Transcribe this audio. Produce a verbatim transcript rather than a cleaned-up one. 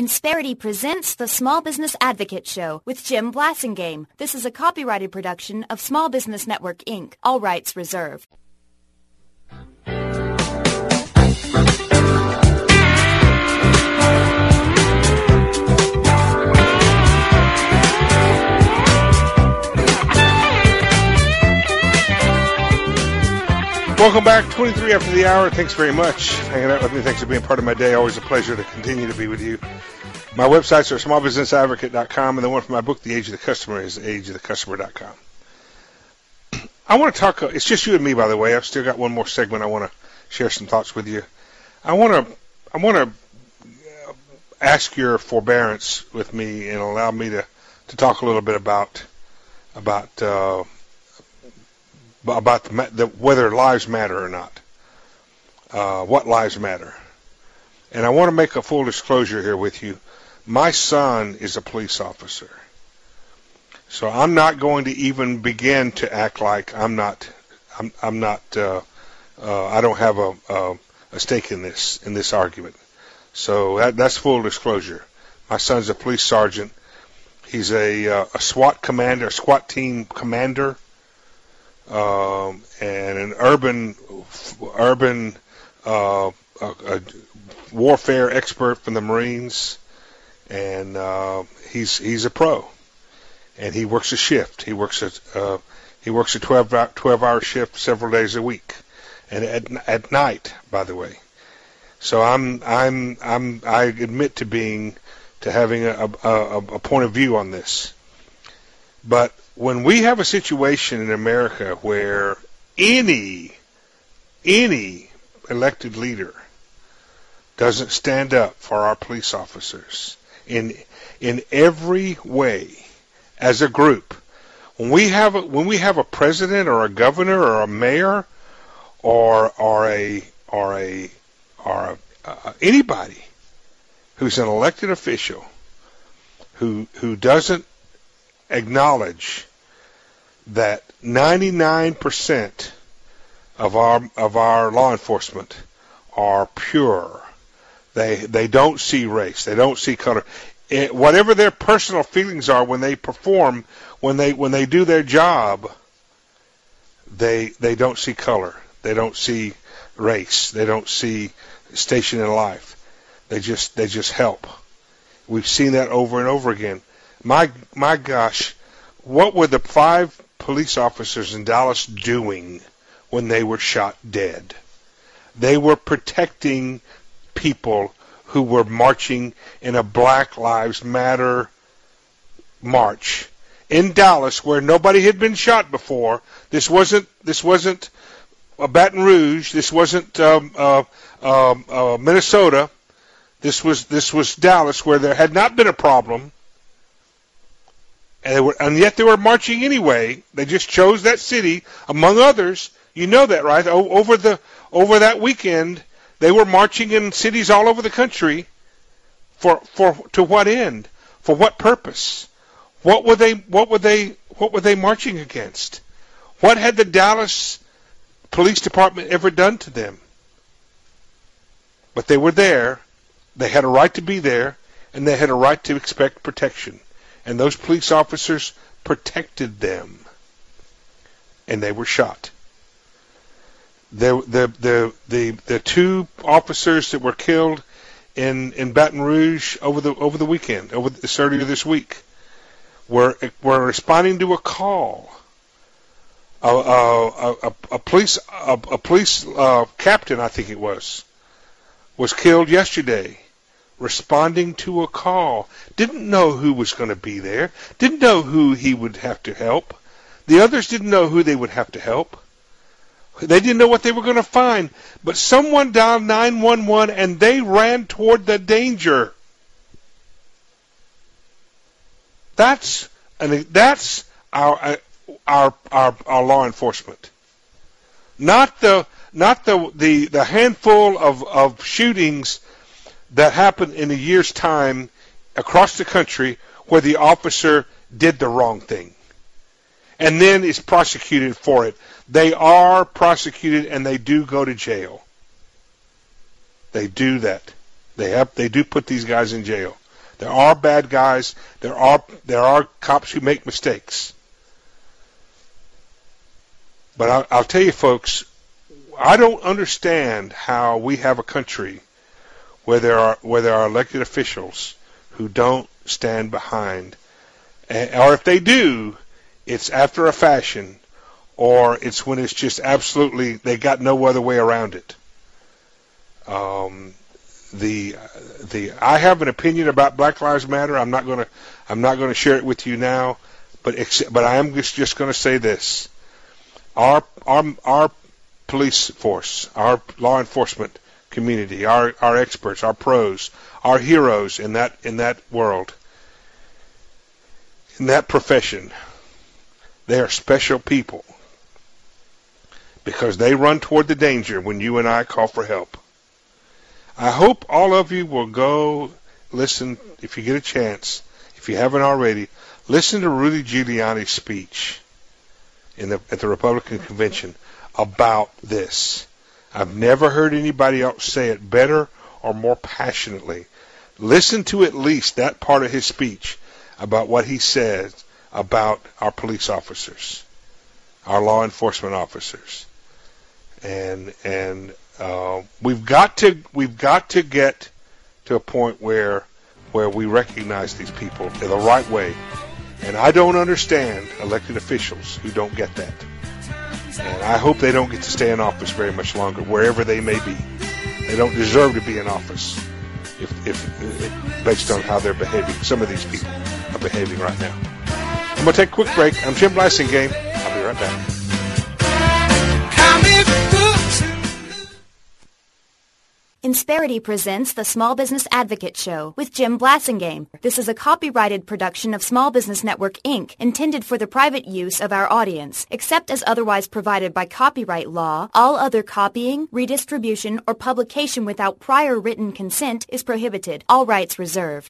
Insperity presents the Small Business Advocate Show with Jim Blasingame. This is a copyrighted production of Small Business Network, Incorporated. All rights reserved. Welcome back, twenty-three after the hour. Thanks very much for hanging out with me. Thanks for being part of my day. Always a pleasure to continue to be with you. My websites are small business advocate dot com, and the one for my book, The Age of the Customer, is age of the customer dot com. I want to talk, it's just you and me, by the way. I've still got one more segment. I want to share some thoughts with you. I want to I want to ask your forbearance with me and allow me to, to talk a little bit about about uh, about the, the, whether lives matter or not, uh, what lives matter. And I want to make a full disclosure here with you. My son is a police officer. So I'm not going to even begin to act like I'm not, I'm, I'm not, uh, uh, I don't have a, a, a stake in this, in this argument. So that, that's full disclosure. My son's a police sergeant. He's a, uh, a SWAT commander, a SWAT team commander. Um, and an urban, urban uh, a, a warfare expert from the Marines, and uh, he's he's a pro, and he works a shift. He works a uh, he works a twelve hour shift several days a week, and at at night, by the way. So I'm I'm I'm I admit to being to having a a, a point of view on this, but when we have a situation in America where any any elected leader doesn't stand up for our police officers in in every way as a group, when we have a, when we have a president or a governor or a mayor or or a or a or a, uh, anybody who's an elected official who who doesn't acknowledge that ninety-nine percent of our of our law enforcement are pure. They they don't see race. They don't see color. It, whatever their personal feelings are when they perform, when they when they do their job, they they don't see color. They don't see race. They don't see station in life. They just they just help. We've seen that over and over again. My my gosh, what were the five police officers in Dallas doing when they were shot dead? They were protecting people who were marching in a Black Lives Matter march in Dallas, where nobody had been shot before. This wasn't this wasn't a Baton Rouge. This wasn't um, uh, um, uh, Minnesota. This was this was Dallas, where there had not been a problem. And, they were, and yet they were marching anyway. They just chose that city, among others. You know that, right? O- over the over that weekend, they were marching in cities all over the country. For for to what end? For what purpose? What were they? What were they? What were they marching against? What had the Dallas Police Department ever done to them? But they were there. They had a right to be there, and they had a right to expect protection. And those police officers protected them, and they were shot. The the the the, the two officers that were killed in, in Baton Rouge over the over the weekend, over this earlier this week, were were responding to a call. A a, a, a police a, a police uh, captain, I think it was, was killed yesterday, responding to a call. Didn't know who was going to be there. Didn't know who he would have to help. The others didn't know who they would have to help. They didn't know what they were going to find. But someone dialed nine one one and they ran toward the danger. That's and that's our our our our law enforcement. Not the not the the, the handful of, of shootings that happened in a year's time across the country where the officer did the wrong thing and then is prosecuted for it. They are prosecuted and they do go to jail. They do that. They have they do put these guys in jail. There are bad guys. There are there are cops who make mistakes. But I'll, I'll tell you, folks, I don't understand how we have a country where there are where there are elected officials who don't stand behind, or if they do, it's after a fashion, or it's when it's just absolutely they got no other way around it. Um, the the I have an opinion about Black Lives Matter. I'm not gonna I'm not gonna share it with you now, but ex- but I am just just gonna say this: our our our police force, our law enforcement community, our our experts, our pros, our heroes in that in that world, in that profession, they are special people because they run toward the danger when you and I call for help. I hope all of you will go listen, if you get a chance, if you haven't already, listen to Rudy Giuliani's speech in the, at the Republican convention about this. I've never heard anybody else say it better or more passionately. Listen to at least that part of his speech about what he said about our police officers, our law enforcement officers. And and uh, we've got to we've got to get to a point where where we recognize these people in the right way. And I don't understand elected officials who don't get that. And I hope they don't get to stay in office very much longer, wherever they may be. They don't deserve to be in office if, if, if based on how they're behaving. Some of these people are behaving right now. I'm going to take a quick break. I'm Jim Blasingame. I'll be right back. Insperity presents the Small Business Advocate Show with Jim Blasingame. This is a copyrighted production of Small Business Network, Incorporated, intended for the private use of our audience. Except as otherwise provided by copyright law, all other copying, redistribution, or publication without prior written consent is prohibited. All rights reserved.